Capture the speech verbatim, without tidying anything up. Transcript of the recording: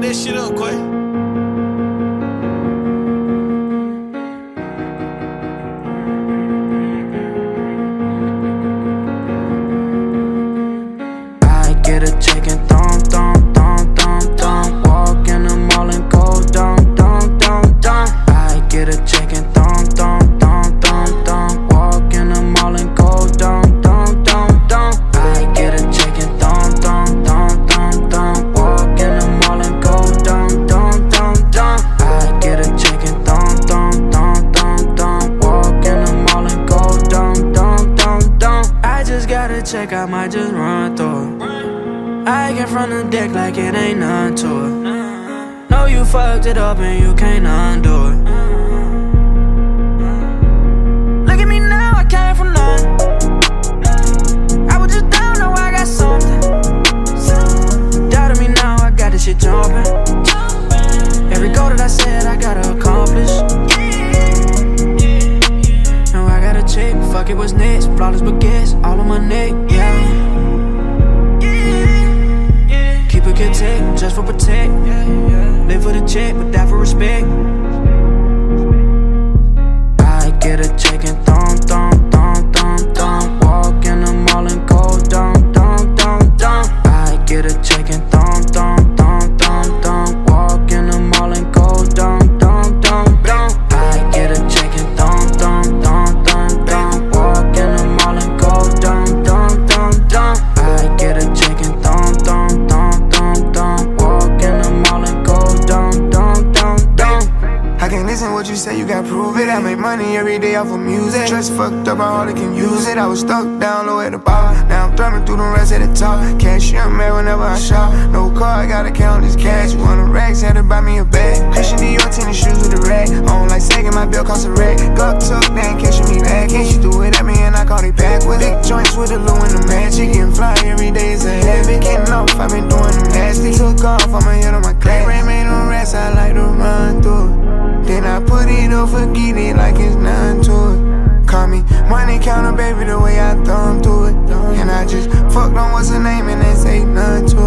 that shit up, Quay. Get a check and thumb, thumb, thumb, thumb, thumb. Walk in the mall and go dumb, dumb, dumb, dumb. I get a check and thumb, thumb, thumb, thumb, thumb. Walk in the mall and go dumb, dumb, dumb, dumb. I get a check and thumb, thumb, thumb, thumb, thumb. Walk in the mall and go dumb, dumb, dumb, dumb. I get a check and thumb, thumb, thumb, thumb, thumb. Walk in the mall and go dumb, dumb, dumb, dumb. I just got a check, I might just run through it. I get from the deck like it ain't none to it. Know you fucked it up and you can't undo it. Look at me now, I came from nothing. I was just down, now I got something. Doubted me now, I got this shit jumping. Every goal that I said I gotta accomplish. Now I got a check, fuck it, what's next? Flawless baguettes, all on my neck, yeah. Keep a good tech, just for protect. Live for the check, but die for respect. I get a check and thumb, thumb, thumb, thumb, thumb. Walk in the mall and go dumb, dumb, dumb, dumb. I get a check and thumb, thumb, thumb, thumb, thumb. Walk in the mall and go dumb, dumb, dumb, dumb. I get a check and thumb, thumb, thumb, thumb, thumb. Walk in the mall and go dumb, dumb, dumb, dumb. I get a check and thumb, thumb, thumb. Walk in the mall and go dumb, dumb, dumb, dumb. I can't listen what you say, you gotta prove it. I make money every day off of music. Dress fucked up, I hardly can use it. I was stuck down low at the bar. Now I'm thumbing through the rest at the top. Cashier man whenever I shop. No car, I gotta count this cash. One of racks had to buy me a bag. Christian Dior tennis shoes with a rag. I don't like sagging, my bill cost a rag. Got tucked down, catching me back. Can't you do it at me and I caught it back with big joints with the low and the magic. Getting fly every day is a habit. Getting off, I've been doing them nasty. Took off, I'ma hit on my class. Rain made on rest, I like to run through it. Then I put it up, forget it like it's none to it. Call me money counter, baby, the way I thumb to it. And I just fucked on what's her name and they say none to it.